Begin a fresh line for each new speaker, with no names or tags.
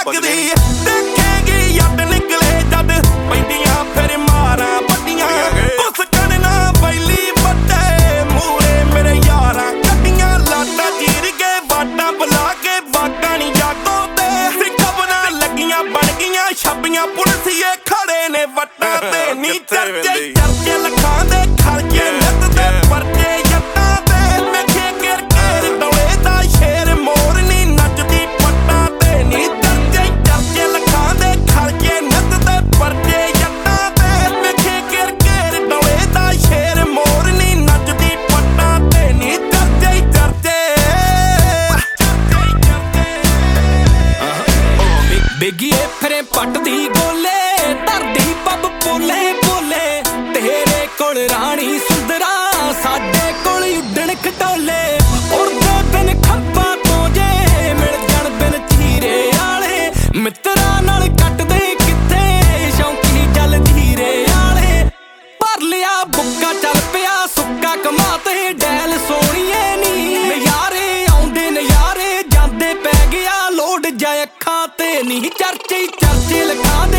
ਲੱਗਦੀ ਦੇਖੇਗੀ ਯੱਟ ਨਿਕਲੇ ਜਦ ਪੈਂਦੀਆਂ ਫਿਰ ਮਾਰਾਂ ਵੱਡੀਆਂ ਉਸ ਕਰਨਾ ਬੈਲੀ ਵੱਡੇ ਮੂਰੇ ਮੇਰੇ ਯਾਰਾਂ ਕੱਢੀਆਂ ਲਾਟਾਂ ਚੀਰ ਕੇ ਵਾਟਾਂ ਬੁਲਾ ਕੇ ਵਾਟਾਂ ਨੀ ਜਾਗੋ ਤੇ ਖਬਰਾਂ ਲੱਗੀਆਂ ਬਣ ਗਈਆਂ ਛਾਪੀਆਂ ਪੁਲਿਸੀਏ ਖੜੇ ਨੇ ਵੱਟਾਂ ਤੇ ਨੀ ਚਰਚੇ ਚਰਚੇ ਲੱਖਾਂ ਦੇ ਖਰਚੇ ਨਿੱਤ ਦੇ ਪਰਚੇ ਜੱਟਾਂ ਤੇ ਵੇਖੇ ਘੇਰ ਘੇਰ ਦੌੜੇ ਦਾ ਸ਼ੇਰ ਮੋਰ ਨੀ ਨੱਚਦੀ ਪੱਟਾਂ ਤੇ ਨੀ ਚਰਚੇ ਚਰਚੇ ਲੱਖਾਂ ਦੇ ਖਰਚੇ ਨਿੱਤ ਦੇ ਪਰਚੇ ਜੱਟਾਂ ਤੇ ਵੇਖੇ ਘੇਰ ਘੇਰ ਦੌੜੇ ਦਾ ਸ਼ੇਰ ਮੋਰ ਨੀ ਨੱਚਦੀ ਪੱਟਾਂ ਤੇ ਨੀ ਚਰਚੇ ਚਰਚੇ ਬੇਗੀਏ ਫਿਰੇ ਪੱਟਦੀ ਗੋਲੇ ਧਰਦੀ ਪੱਬ ਬੋਲੇ ਬੋਲੇ ਤੇਰੇ ਕੋਲ ਰਾਣੀ ਸੁੰਦਰਾ ਸਾਡੇ ਕੋਲ ਉੱਡਣ ਖਟੋਲੇ ਉੜਦੇ ਬਿਨ ਖੱਪਾਂ ਤੋਂ ਜੇ ਮਿਲ ਜਾਣ ਬਿਨ ਚੀਰੇ ਆਲੇ ਮਿੱਤਰਾਂ ਨਾਲ ਕੱਟਦੇ ਕਿੱਥੇ ਸ਼ੌਂਕੀ ਜਲ ਧੀਰੇ ਆਲੇ ਭਰ ਲਿਆ ਬੁੱਕਾ ਚੱਲ ਪਿਆ ਸੁੱਕਾ ਕਮਾ ਤੇ ਡੈਲ ਸੋਣੀਏ ਨੀ ਨਜ਼ਾਰੇ ਆਉਂਦੇ ਨਜ਼ਾਰੇ ਜਾਂਦੇ ਪੈ ਗਿਆ ਲੋਡ ਜਾ ਅੱਖਾਂ ਤੇ ਨੀ ਚਰਚੇ ਚਰਚੇ ਲਖਾਂ ਦੇ